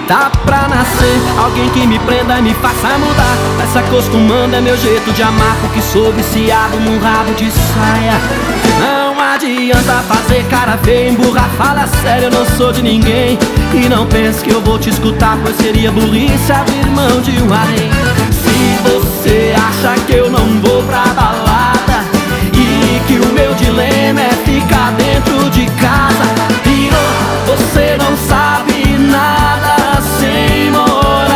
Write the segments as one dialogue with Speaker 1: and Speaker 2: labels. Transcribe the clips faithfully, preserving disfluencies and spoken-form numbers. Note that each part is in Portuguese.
Speaker 1: Tá pra nascer alguém que me prenda e me faça mudar. Vai se acostumando, é meu jeito de amar, porque sou viciado num rabo de saia. Não adianta fazer cara feia, emburrar, fala sério, eu não sou de ninguém. E não pense que eu vou te escutar, pois seria burrice abrir mão de um harém. Se você acha que eu não vou pra balada e que o meu dilema é ficar dentro de casa, pirou, você não sabe nada sem moral.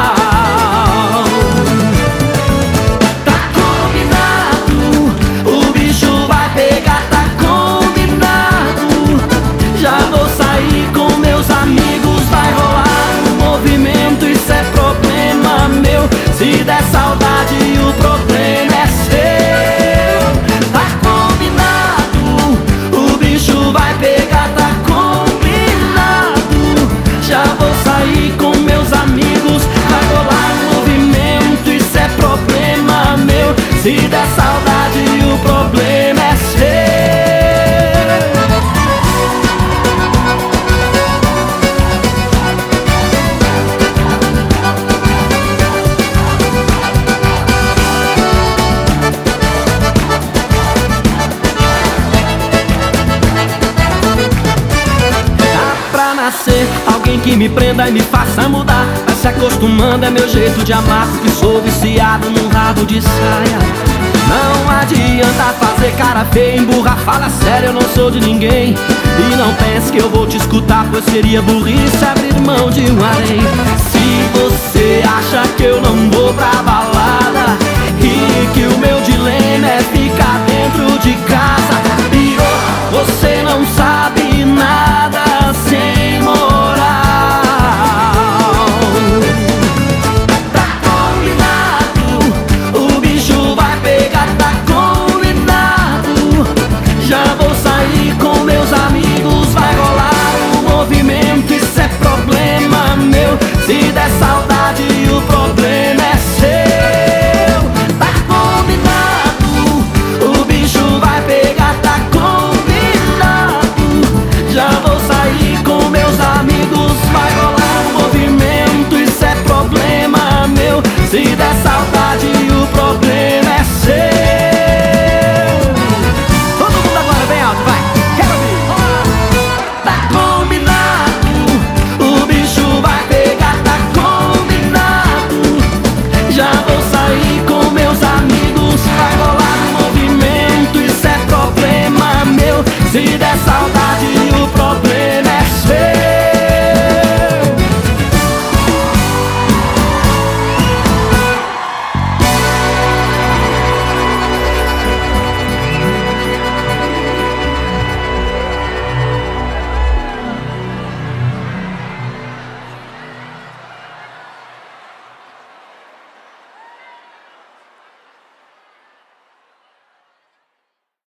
Speaker 1: Tá combinado, o bicho vai pegar, tá combinado. Já vou sair com meus amigos, vai rolar um movimento, isso é problema meu. Se der saudade, o problema é seu. Tá combinado, o bicho vai pegar, tá combinado. Já vou sair com meus amigos, vai rolar um movimento, isso é problema meu. Se der saudade, o problema é seu. Alguém que me prenda e me faça mudar. Vai se acostumando, é meu jeito de amar, porque sou viciado num rabo de saia. Não adianta fazer cara feia, emburrar, fala sério, eu não sou de ninguém. E não pense que eu vou te escutar, pois seria burrice abrir mão de um harém. Se você acha que eu não vou pra balada e que o meu dilema é ficar dentro de casa,